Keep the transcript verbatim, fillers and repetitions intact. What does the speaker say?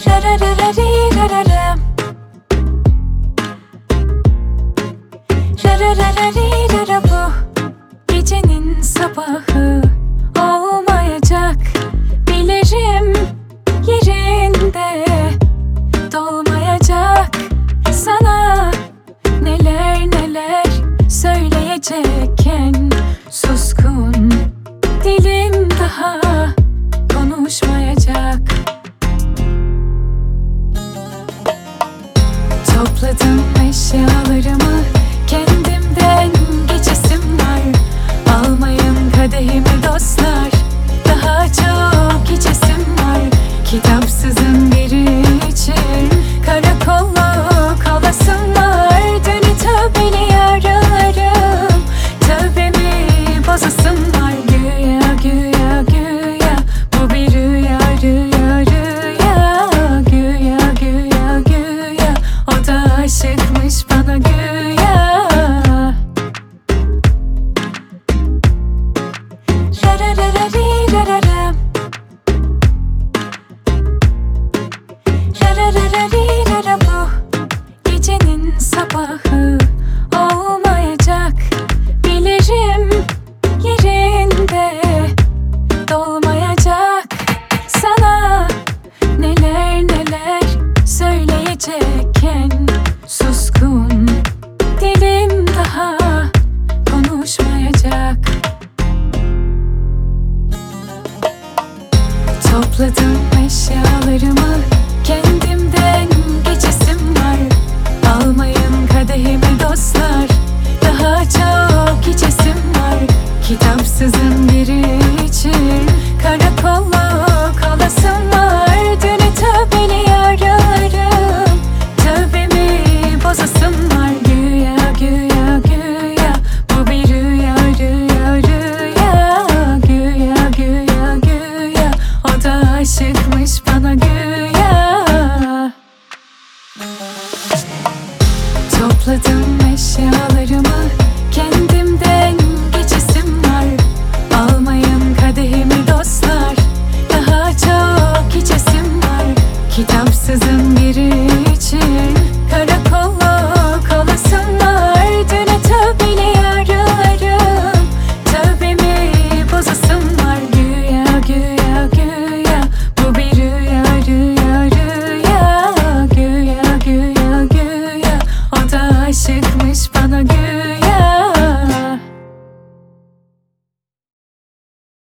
Rararararirararam. Rararararirara, bu gecenin sabahı olmayacak. Bilirim yerinde dolmayacak. Sana neler neler söyleyecekken suskun dilim daha konuşmayacak. Topladım eşyalarımı, kendimden geçesim var. Almayın kadehimi dostlar, daha çok içesim var. Kitapsızın biri için karakolluk olasım var. Dönü tövbeli yaralarım, tövbemi bozasım var. Güya güya güya bu bir rüya rüya rüya. Güya güya güya o da aşıkmış bana güya. Rararararirararam. Rararararirara, bu gecenin sabahı olmayacak. Bilirim yerinde dolmayacak. Sana neler neler söyleyecekken suskun dilim daha konuşmayacak. Topladım eşyalarımı,